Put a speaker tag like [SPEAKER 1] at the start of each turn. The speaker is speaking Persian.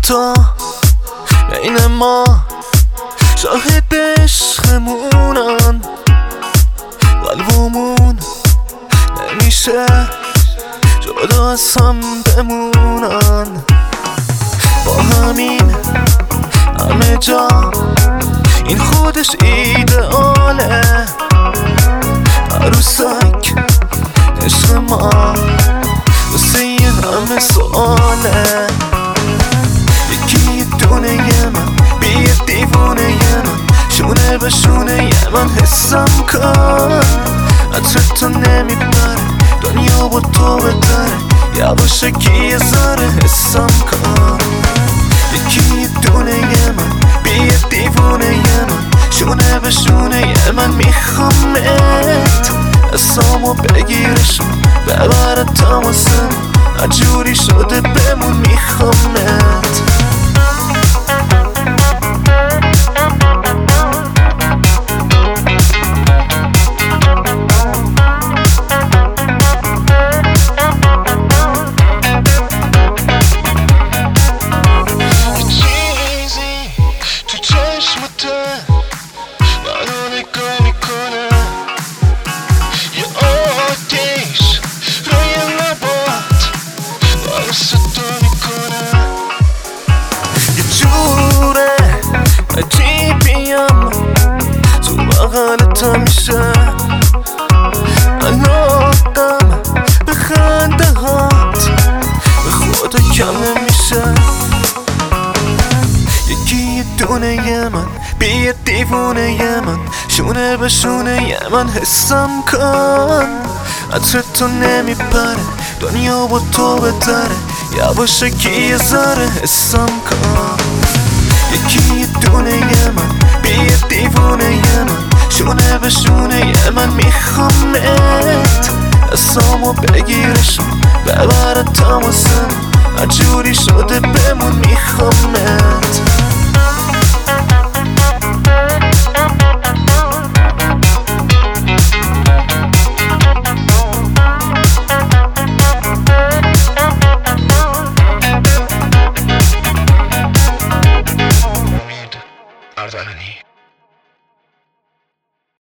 [SPEAKER 1] تو بین ما شاهد عشقمونن، قلبمون نمیشه جدا از هم بمونن. با همین همه جا این خودش ایدئاله، عروسک عشق ما واسه یه همه سواله. یکی دونه من بی دیوونه من، شونه به شونه من حسم کن. عطر تو نمیبره دنیا با تو بهتره، یواشکی یه ذره حسم کن. یکی دونه من بی دیوونه من، شونه به شونه من میخوامت. اسامو بگیرشم ببره تماسم، عجوری شده بمون میخوامت. عجیبیم تو بغلت همیشه، علاقم به خنده هات به خدا کم نمیشه. یکی دونه من بی دیوونه من، شونه به شونه من حسم کن. عطر تو نمیپره دنیا با تو بهتره، یواشکی یه ذره حسم کن. یکی دونه من بی دیوونه من، شونه به شونه من میخوامت. اسامو بگیرشم ببره تماسم، عجوری شده